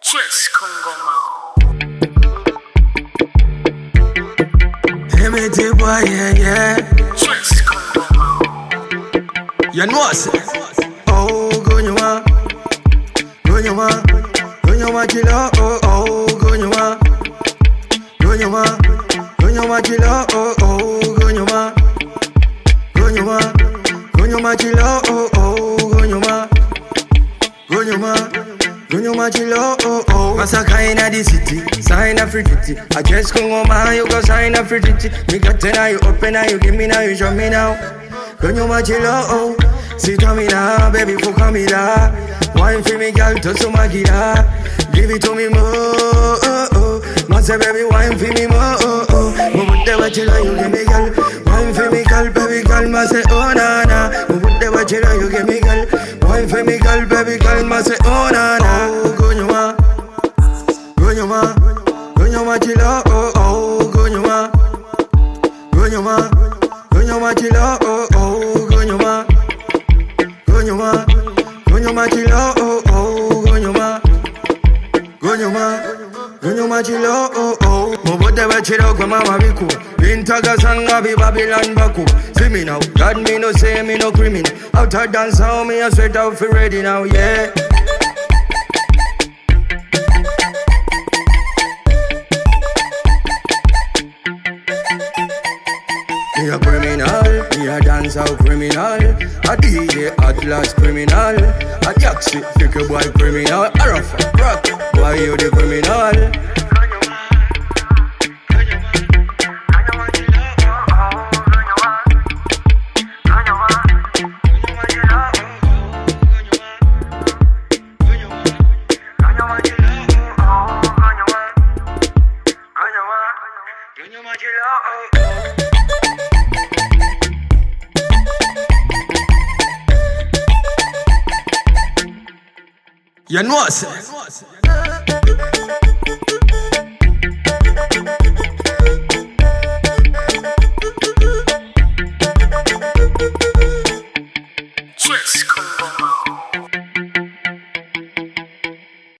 Just Kongoma. MT boy, yeah. Just Kongoma. You know what I say? Oh, Gonyama, killer. Oh, Gonyama, killer. Oh, Gonyama, killer. Gonyama, killer. Oh. Masaka inna the city, sign a free titty. I just Kongoma, you go sign a free titty. Me got ten, now you open, now you give me, now you show me now. Gonyama, killer. Oh. Sit on me now, baby, fuck on me now. Wine for me, girl, touch some magida. Give it to me more. Must say, baby, wine for me more. Move the way you like, you give me, girl. Wine for me, girl, baby, girl. Must say, oh na na. Move the way you like, you give me, girl. Wine for me, girl, baby, girl. Must say, oh na na. Oh, Gonyama, chilla. Oh, Gonyama, chilla. Oh, Gonyama, chilla. Oh, Gonyama, chilla. Oh. Mobote bachira kwa mama biku. Intaga sanga bi Babylon baku. See me now, God me no say me no criminal. Out a dance how me a sweat out for ready now, yeah. Me a criminal, me a dance out criminal. A DJ Atlas criminal. A taxi, pick a boy criminal. A rough rock, why you the criminal? You know what I say?